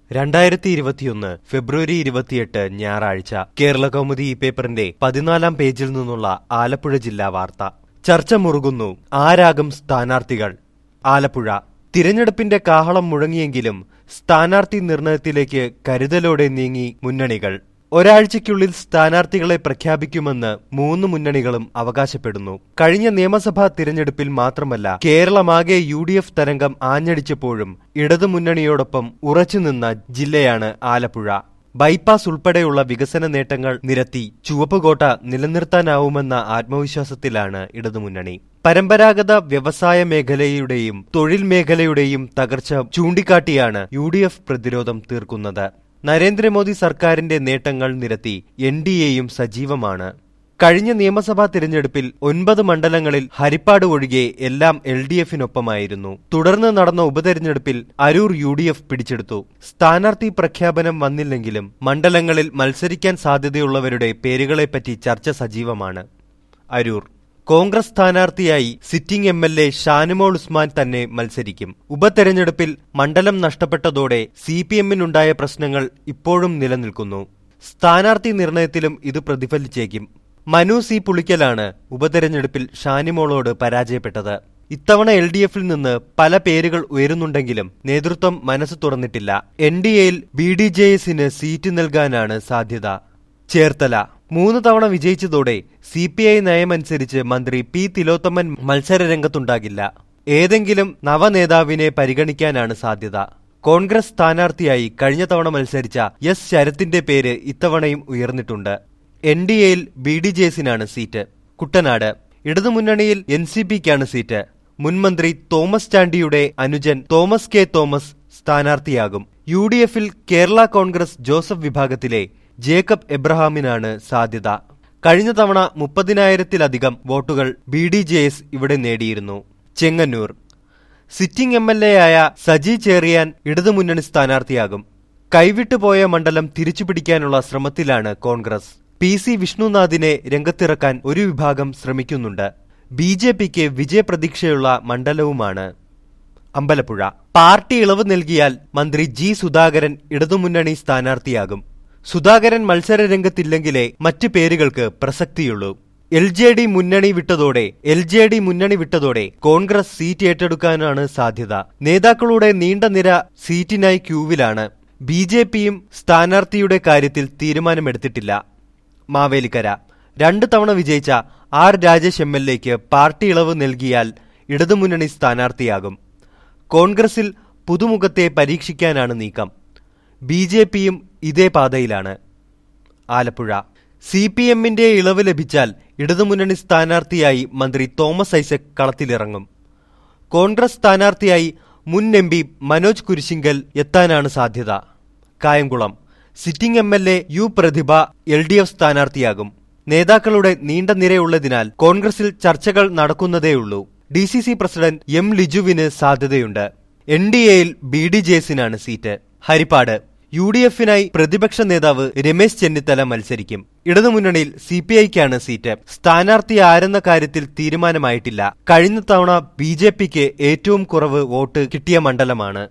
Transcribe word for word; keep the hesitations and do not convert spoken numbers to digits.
രണ്ടായിരത്തി ഇരുപത്തിയൊന്ന് ഫെബ്രുവരി ഇരുപത്തിയെട്ട് ഞായറാഴ്ച കേരള കൗമുദി ഈ പേപ്പറിന്റെ പതിനാലാം പേജിൽ നിന്നുള്ള ആലപ്പുഴ ജില്ലാ വാർത്ത. ചർച്ച മുറുകുന്നു, ആരാകും സ്ഥാനാർത്ഥികൾ? ആലപ്പുഴ. തിരഞ്ഞെടുപ്പിന്റെ കാഹളം മുഴങ്ങിയെങ്കിലും സ്ഥാനാർത്ഥി നിർണയത്തിലേക്ക് കരുതലോടെ നീങ്ങി മുന്നണികൾ. ഒരാഴ്ചയ്ക്കുള്ളിൽ സ്ഥാനാർത്ഥികളെ പ്രഖ്യാപിക്കുമെന്ന് മൂന്ന് മുന്നണികളും അവകാശപ്പെടുന്നു. കഴിഞ്ഞ നിയമസഭാ തിരഞ്ഞെടുപ്പിൽ മാത്രമല്ല, കേരളമാകെ യു ഡി എഫ് തരംഗം ആഞ്ഞടിച്ചപ്പോഴും ഇടതുമുന്നണിയോടൊപ്പം ഉറച്ചുനിന്ന ജില്ലയാണ് ആലപ്പുഴ. ബൈപ്പാസ് ഉൾപ്പെടെയുള്ള വികസന നേട്ടങ്ങൾ നിരത്തി ചുവപ്പുകോട്ട നിലനിർത്താനാവുമെന്ന ആത്മവിശ്വാസത്തിലാണ് ഇടതുമുന്നണി. പരമ്പരാഗത വ്യവസായ മേഖലയുടെയും തൊഴിൽ മേഖലയുടെയും തകർച്ച ചൂണ്ടിക്കാട്ടിയാണ് യു ഡി എഫ് പ്രതിരോധം തീർക്കുന്നത്. നരേന്ദ്രമോദി സർക്കാരിന്റെ നേട്ടങ്ങൾ നിരത്തി എൻ ഡി എയും സജീവമാണ്. കഴിഞ്ഞ നിയമസഭാ തിരഞ്ഞെടുപ്പിൽ ഒൻപത് മണ്ഡലങ്ങളിൽ ഹരിപ്പാട് ഒഴികെ എല്ലാം എൽ ഡി എഫിനൊപ്പമായിരുന്നു. തുടർന്ന് നടന്ന ഉപതെരഞ്ഞെടുപ്പിൽ അരൂർ യു ഡി എഫ് പിടിച്ചെടുത്തു. സ്ഥാനാർത്ഥി പ്രഖ്യാപനം വന്നില്ലെങ്കിലും മണ്ഡലങ്ങളിൽ മത്സരിക്കാൻ സാധ്യതയുള്ളവരുടെ പേരുകളെപ്പറ്റി ചർച്ച സജീവമാണ്. അരൂർ കോൺഗ്രസ് സ്ഥാനാർത്ഥിയായി sitting M L A Shanimol Usman തന്നെ മത്സരിക്കും. ഉപതെരഞ്ഞെടുപ്പിൽ മണ്ഡലം നഷ്ടപ്പെട്ടതോടെ സി പി എമ്മിനുണ്ടായ പ്രശ്നങ്ങൾ ഇപ്പോഴും നിലനിൽക്കുന്നു. സ്ഥാനാർത്ഥി നിർണയത്തിലും ഇത് പ്രതിഫലിച്ചേക്കും. മനു സി പുളിക്കലാണ് ഉപതെരഞ്ഞെടുപ്പിൽ ഷാനിമോളോട് പരാജയപ്പെട്ടത്. ഇത്തവണ എൽ ഡി എഫിൽ നിന്ന് പല പേരുകൾ ഉയരുന്നുണ്ടെങ്കിലും നേതൃത്വം മനസ്സ് തുറന്നിട്ടില്ല. എൻ ഡി എയിൽ ബി ഡി ജെ എസിന് സീറ്റ് നൽകാനാണ് സാധ്യത. ചേർത്തല മൂന്ന് തവണ വിജയിച്ചതോടെ സി പി ഐ നയമനുസരിച്ച് മന്ത്രി പി തിലോത്തമൻ മത്സരരംഗത്തുണ്ടാകില്ല. ഏതെങ്കിലും നവനേതാവിനെ പരിഗണിക്കാനാണ് സാധ്യത. കോൺഗ്രസ് സ്ഥാനാർത്ഥിയായി കഴിഞ്ഞ തവണ മത്സരിച്ച എസ് ശരത്തിന്റെ പേര് ഇത്തവണയും ഉയർന്നിട്ടുണ്ട്. എൻ ഡി എയിൽ ബി ഡി ജെ എസിനാണ് സീറ്റ്. കുട്ടനാട് ഇടതുമുന്നണിയിൽ എൻ സി പിക്കാണ് സീറ്റ്. മുൻമന്ത്രി തോമസ് ചാണ്ടിയുടെ അനുജൻ തോമസ് കെ തോമസ് സ്ഥാനാർത്ഥിയാകും. യു ഡി എഫിൽ കേരള കോൺഗ്രസ് ജോസഫ് വിഭാഗത്തിലെ ജേക്കബ് എബ്രഹാമിനാണ് സാധ്യത. കഴിഞ്ഞ തവണ മുപ്പതിനായിരത്തിലധികം വോട്ടുകൾ ബി ഡി ജെ എസ് ഇവിടെ നേടിയിരുന്നു. Chengannur sitting M L A ആയ സജി ചേറിയാൻ ഇടതുമുന്നണി സ്ഥാനാർത്ഥിയാകും. കൈവിട്ടുപോയ മണ്ഡലം തിരിച്ചുപിടിക്കാനുള്ള ശ്രമത്തിലാണ് കോൺഗ്രസ്. പി സി വിഷ്ണുനാഥിനെ രംഗത്തിറക്കാൻ ഒരു വിഭാഗം ശ്രമിക്കുന്നുണ്ട്. ബി ജെ പിക്ക് വിജയപ്രതീക്ഷയുള്ള മണ്ഡലവുമാണ്. അമ്പലപ്പുഴ പാർട്ടി ഇളവ് നൽകിയാൽ മന്ത്രി ജി സുധാകരൻ ഇടതുമുന്നണി സ്ഥാനാർത്ഥിയാകും. സുധാകരൻ മത്സരരംഗത്തില്ലെങ്കിലേ മറ്റു പേരുകൾക്ക് പ്രസക്തിയുള്ളൂ. എൽ ജെ ഡി മുന്നണി വിട്ടതോടെ എൽ ജെ ഡി മുന്നണി വിട്ടതോടെ കോൺഗ്രസ് സീറ്റ് ഏറ്റെടുക്കാനാണ് സാധ്യത. നേതാക്കളുടെ നീണ്ട നിര സീറ്റിനായി ക്യൂവിലാണ്. ബി ജെ പിയും സ്ഥാനാർത്ഥിയുടെ കാര്യത്തിൽ തീരുമാനമെടുത്തിട്ടില്ല. മാവേലിക്കര രണ്ടു തവണ വിജയിച്ച ആർ രാജേഷ് എം എൽ എക്ക് പാർട്ടി ഇളവ് നൽകിയാൽ ഇടതുമുന്നണി സ്ഥാനാർത്ഥിയാകും. കോൺഗ്രസിൽ പുതുമുഖത്തെ പരീക്ഷിക്കാനാണ് നീക്കം. ബി ജെ പിയും ഇതേ പാതയിലാണ്. ആലപ്പുഴ സി പി എമ്മിന്റെ ഇളവ് ലഭിച്ചാൽ ഇടതുമുന്നണി സ്ഥാനാർത്ഥിയായി മന്ത്രി തോമസ് ഐസക് കളത്തിലിറങ്ങും. കോൺഗ്രസ് സ്ഥാനാർത്ഥിയായി മുൻ എം പി മനോജ് കുരിശിങ്കൽ എത്താനാണ് സാധ്യത. Kayamkulam sitting M L A U Prathibha L D F സ്ഥാനാർത്ഥിയാകും. നേതാക്കളുടെ നീണ്ട നിരയുള്ളതിനാൽ കോൺഗ്രസിൽ ചർച്ചകൾ നടക്കുന്നതേയുള്ളൂ. D C C president M ലിജുവിന് സാധ്യതയുണ്ട്. എൻ ഡി എയിൽ ബി ഡി ജെ എസിനാണ് സീറ്റ്. ഹരിപ്പാട് യു ഡി എഫിനായി പ്രതിപക്ഷ നേതാവ് രമേശ് ചെന്നിത്തല മത്സരിക്കും. ഇടതുമുന്നണിയിൽ സി പി ഐക്കാണ് സീറ്റ്. സ്ഥാനാർത്ഥി ആരെന്ന കാര്യത്തിൽ തീരുമാനമായിട്ടില്ല. കഴിഞ്ഞ തവണ ബി ജെ പിക്ക് ഏറ്റവും കുറവ് വോട്ട് കിട്ടിയ മണ്ഡലമാണ്.